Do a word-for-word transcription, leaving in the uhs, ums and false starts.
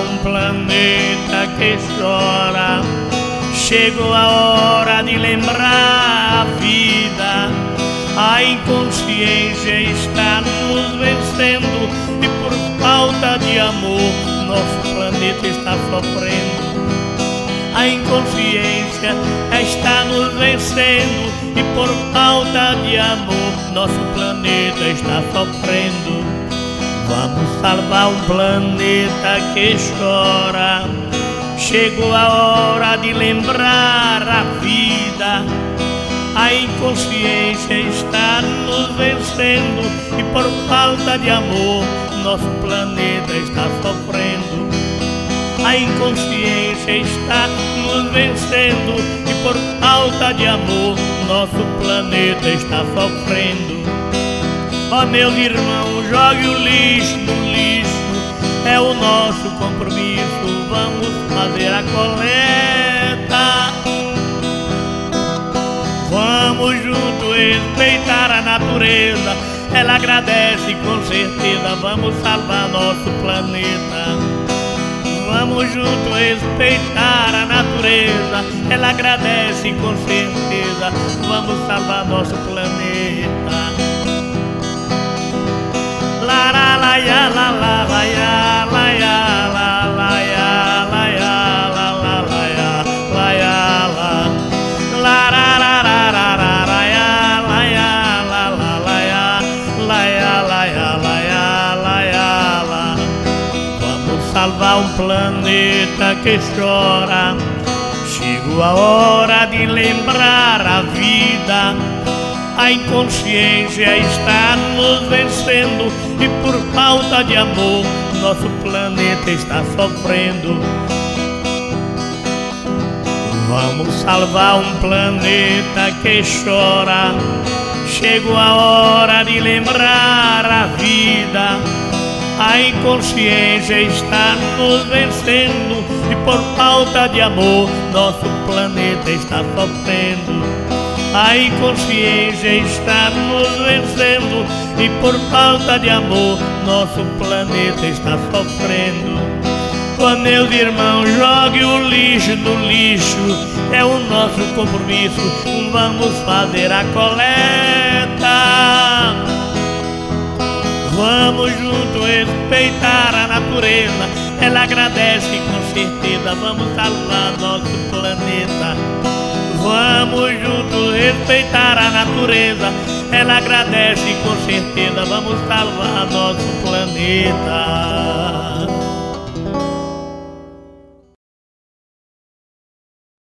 um planeta que chora. Chegou a hora de lembrar a vida. A inconsciência está nos vencendo e por falta de amor nosso planeta está sofrendo. A inconsciência está nos vencendo e por falta de amor nosso planeta está sofrendo. Vamos salvar um planeta que chora. Chegou a hora de lembrar a vida. A inconsciência está nos vencendo e por falta de amor nosso planeta está sofrendo. A inconsciência está nos vencendo e por falta de amor nosso planeta está sofrendo. Ó meus irmãos, jogue o lixo no lixo, é o nosso compromisso. Vamos fazer a coleta. Vamos juntos respeitar a natureza, ela agradece com certeza. Vamos salvar nosso planeta. Vamos juntos respeitar a natureza, ela agradece com certeza. Vamos salvar nosso planeta. La la la ya la la la ya la ya la la ya la ya la la la ya la ya la la la la la la la ya la ya la la la ya la ya la ya la ya la ya la. Vamos salvar um planeta que chora. Chegou a hora de lembrar a vida. A inconsciência está nos vencendo e por falta de amor nosso planeta está sofrendo. Vamos salvar um planeta que chora. Chegou a hora de lembrar a vida. A inconsciência está nos vencendo e por falta de amor nosso planeta está sofrendo. A inconsciência está nos vencendo e por falta de amor nosso planeta está sofrendo. Ó meus irmãos, jogue o lixo no lixo, é o nosso compromisso. Vamos fazer a coleta. Vamos juntos respeitar a natureza, ela agradece com certeza. Vamos salvar nosso planeta. Vamos juntos respeitar a natureza, ela agradece com certeza. Vamos salvar nosso planeta.